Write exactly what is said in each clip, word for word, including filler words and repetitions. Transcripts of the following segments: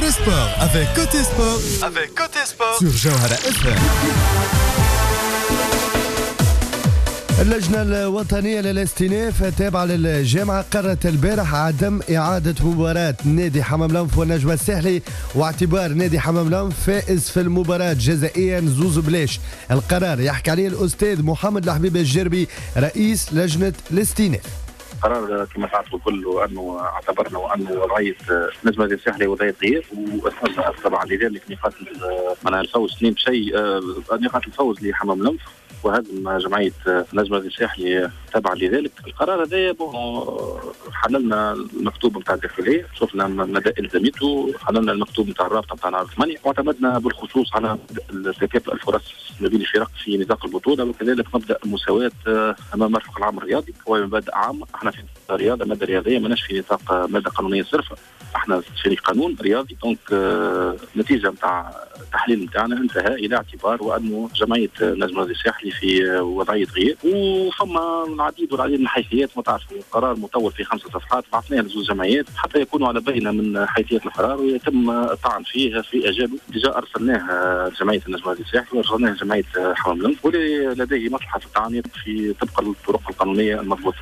Côté Sport avec Côté Sport avec Côté Sport sur Jawhara اف ام. اللجنة الوطنية للاستئناف التابعة للجامعة قررت البارح عدم إعادة مباراة نادي حمام لنف والنجم الساحلي، واعتبار نادي حمام لنف فائز في المباراة جزائيا زوز بلاش. القرار يحكي عليه الأستاذ محمد الحبيب الجربي رئيس لجنة الاستئناف. قرار كما تعرفوا الكل وانه اعتبرنا وانه وضعيه نجم الساحلي وضعيه غير، واثبتنا طبعا لذلك نقاط معناها الفوز اثنين بشيء، نقاط الفوز لحمام لنف وهدم جمعيه نجم الساحلي تبعا لذلك. القرار هذا حللنا المكتوب نتاع الداخليه، شفنا مدى الزاميته، حللنا المكتوب نتاع الرابطه نتاع نهار ثمانية، واعتمدنا بالخصوص على تكافؤ الفرص ما بين الفرق في نطاق البطوله، وكذلك مبدا المساواه امام مرفق العام الرياضي. هو مبادئ عامه، احنا في رياضه ماده رياضيه ماناش في نطاق ماده قانونيه صرفه، احنا في قانون رياضي. دونك النتيجه نتاع التحليل نتاعنا انتهى الى اعتبار وانه جمعيه نجم الساحلي في وضعيه غير، وفما العديد والعديد من الحيثيات. ما تعرفوا قرار مطول في خمسه صفحات بعثناه لزوج جمعيات حتى يكونوا على بينه من حيثيات القرار ويتم الطعن فيه في اجابه. ديجا ارسلناه جمعيه النجم الساحلي وارسلناه جمعيه حمام لنف، ولديه مصلحه في الطعن في طبق الطرق القانونيه المضبوطه.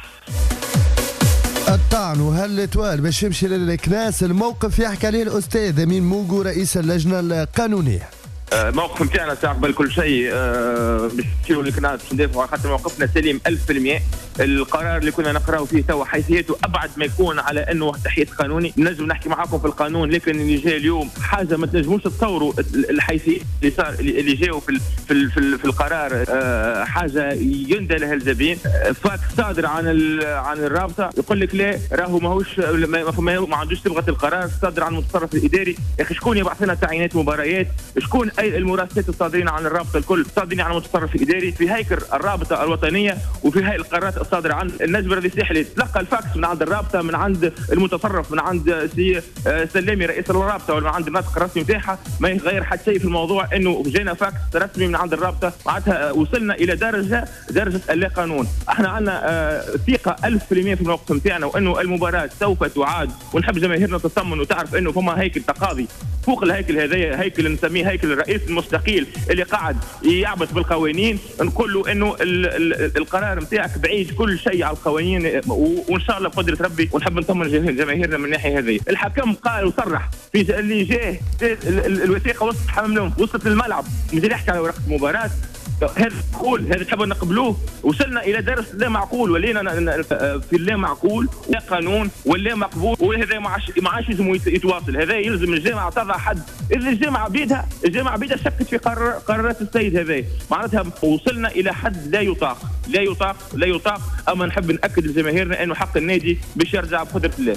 الطعن وهل توال باش يمشي للكناس، الموقف يحكي عليه الاستاذ امين موجو رئيس اللجنه القانونيه. الموقف نتاعنا تاع قبل كل شيء باش نمشيو للكناس باش ندافعوا على خاطر موقفنا سليم ألف بالمئة. القرار اللي كنا نقراو فيه توا حيثياته ابعد ما يكون على انه تحيز قانوني. نجم نحكي معاكم في القانون، لكن اللي جاي اليوم حاجه ما تنجموش تصوروا الحيثيات اللي صار اللي جاوا في في في, في القرار، حاجه يندى لها الجبين. فاك صادر عن عن الرابطه يقول لك لا راهو ماهوش ما, ما عندوش صبغه القرار، صادر عن المتصرف الاداري. يا اخي شكون يبعث لنا تعيينات مباريات؟ شكون اي المراسلات الصادرين عن الرابطه الكل صادرين عن المتصرف الاداري في هيكل الرابطه الوطنيه وفي هاي القرارات الصادره عن النجم الساحلي. تلقى الفاكس من عند الرابطه، من عند المتصرف، من عند سي سلامي رئيس الرابطه ولا من عند الناطق الرسمي نتاعها، ما يغير حتى شيء في الموضوع. انه جينا فاكس رسمي من عند الرابطه، معناتها وصلنا الى درجه درجه اللا قانون. احنا عندنا ثقه ألف بالمئة في الموقف نتاعنا وانه المباراه سوف تعاد، ونحب جماهيرنا تطمن وتعرف انه فما هيكل تقاضي فوق الهيكل هذا، هيكل نسميه هيكل الرئيس المستقيل اللي قاعد يعبث بالقوانين. نقول له انه ال ال القرار نتاعك بعيد كل شيء على القوانين، وان شاء الله بقدره ربي. ونحب نطمن جماهيرنا من الناحيه هذه. الحكم قال وصرح في اللي جاه الوثيقه وصلت حمام لنف، وصلت الملعب، مش يحكي على ورقه مباراه. هذا معقول؟ هذا تحب نقبلوه؟ وصلنا الى درس لا معقول، ولينا في اللا معقول، لا قانون ولا مقبول، وهذا ما عادش ما عادش يلزم يتواصل. هذا يلزم الجامعه تضع حد. اذا الجامعه بيدها الجامعه بيدها شكت في قرار قرارات السيد هذا، معناتها وصلنا الى حد لا يطاق لا يطاق لا يطاق. اما نحب ناكد لجماهيرنا انه حق النادي باش يرجع بقدره الله.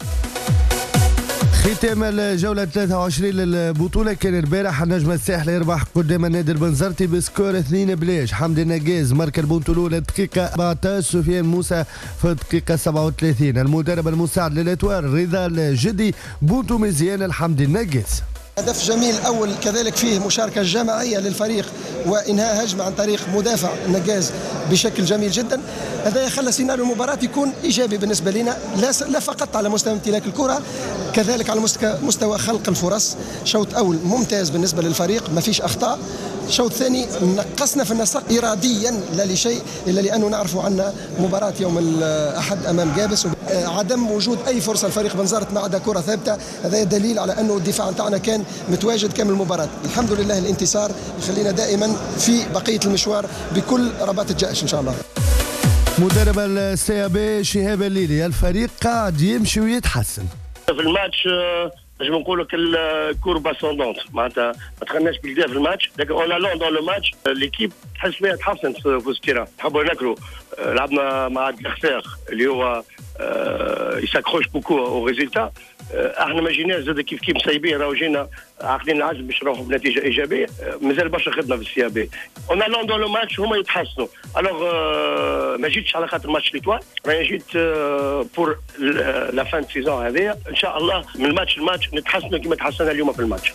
ختام الجولة ثلاثة وعشرين للبطولة كان البارح النجم الساحلي يربح قدام النادي البنزرتي بسكور اثنين بلاش. حمدي النجاز مارك البونتولو للدقيقة أربعة عشر، سفيان موسى في الدقيقة سبعة وثلاثين. المدرب المساعد للأتوار رضا الجدي، بونتو مزيان الحمدي النجاز. هدف جميل أول، كذلك فيه مشاركة جماعية للفريق وإنهاء هجمة عن طريق مدافع النجاز بشكل جميل جدا. هذا خلى سيناريو المباراة يكون إيجابي بالنسبة لنا، لا لا فقط على مستوى امتلاك الكرة، كذلك على مستوى خلق الفرص. شوط أول ممتاز بالنسبة للفريق، ما فيش أخطاء. الشوط الثاني نقصنا في النسق إراديا لا لشيء إلا لأنه نعرف عنا مباراة يوم الأحد أمام جابس، عدم وجود أي فرصة لفريق بنزرت ما عدا كرة ثابتة. هذا دليل على أنه الدفاع نتاعنا كان متواجد كامل المباراة. الحمد لله الانتصار يخلينا دائما في بقية المشوار بكل رباط الجأش إن شاء الله. مدرب السي بي شهاب الليلي، الفريق قاعد يمشي ويتحسن في الماتش. نجم نقول لك الكوربا سوندونت، معناتها ما دخلناش بالكدا في الماتش، لكن اون الون دون لو ماتش ليكيب تحس بها تحسنت في التيران. نحبوا ناكلوا، لعبنا مع دلاخفاخ اللي هو يساكروش بوكو او ريزولتا. احنا ما جيناش زاد كيف كيف مسيبين، راهو جينا عاقلين العزم باش نروحوا بنتيجه ايجابيه. مازال برشا خدمه في السي بي. اون الون دون لو ماتش هما يتحسنوا. الوغ ما جيتش على خاطر ماتش ليتوال، راني جيت بور لا فان سيزون هذيا. ان شاء الله من الماتش الماتش نتحسنوا كما تحسنا اليوم في الماتش.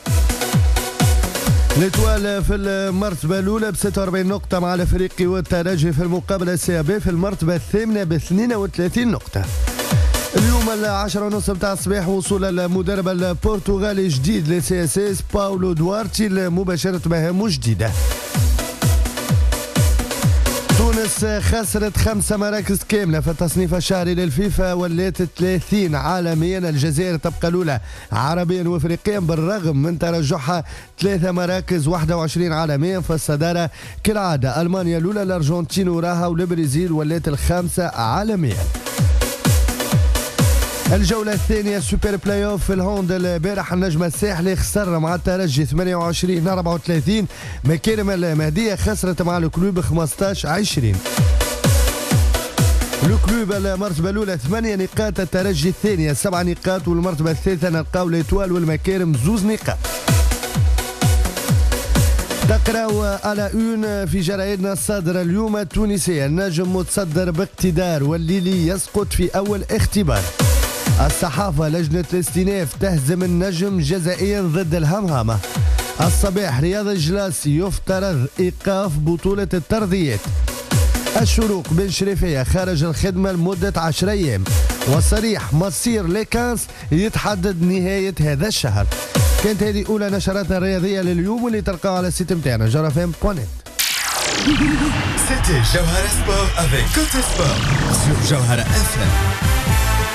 الاتوال في المرتبة الأولى ب ستة وأربعين نقطة مع الأفريقي، والترجي في المقابلة السي بي في المرتبة الثامنة ب اثنين وثلاثين نقطة. اليوم العشرة ونص متاع الصباح وصول المدرب البرتغالي الجديد لسي اس اس باولو دوارتي لمباشرة مهامه جديدة. تونس خسرت خمسة مراكز كاملة في التصنيف الشهري للفيفا ولات ثلاثين عالميا. الجزائر تبقى الأولى عربيا وافريقيا بالرغم من ترجحها ثلاثة مراكز واحد وعشرين عالميا في الصدارة كالعادة. ألمانيا الأولى، الأرجنتين وراها، والبرازيل ولات الخامسة عالميا. الجولة الثانية سوبر بلاي اوف في الهوند البارح النجم الساحلي خسر مع الترجي ثمانية وعشرين أربعة وثلاثين. مكارم المهدية خسرت مع الكلوب خمسطاش عشرين. الكلوب المرتبة الأولى ثمانية نقاط، الترجي الثانية سبع نقاط، والمرتبة الثالثة نلقاو الإتوال والمكارم زوز نقاط. تقراو على اون في جرائدنا الصادرة اليوم التونسية: النجم متصدر باقتدار والليلي يسقط في أول اختبار. الصحافة: لجنة الاستئناف تهزم النجم جزائيا ضد الهمهمة. الصباح: رياض الجلاسي يفترض إيقاف بطولة الترضيات. الشروق: بن شريفية خارج الخدمة لمدة عشر أيام. والصريح: مصير ليكانس يتحدد نهاية هذا الشهر. كانت هذه أولى نشراتنا الرياضية لليوم واللي تلقاها على السيت متاعنا جرافام بوان نت. C'était Jawhara Sport avec Côté Sport sur Jawhara إف إم.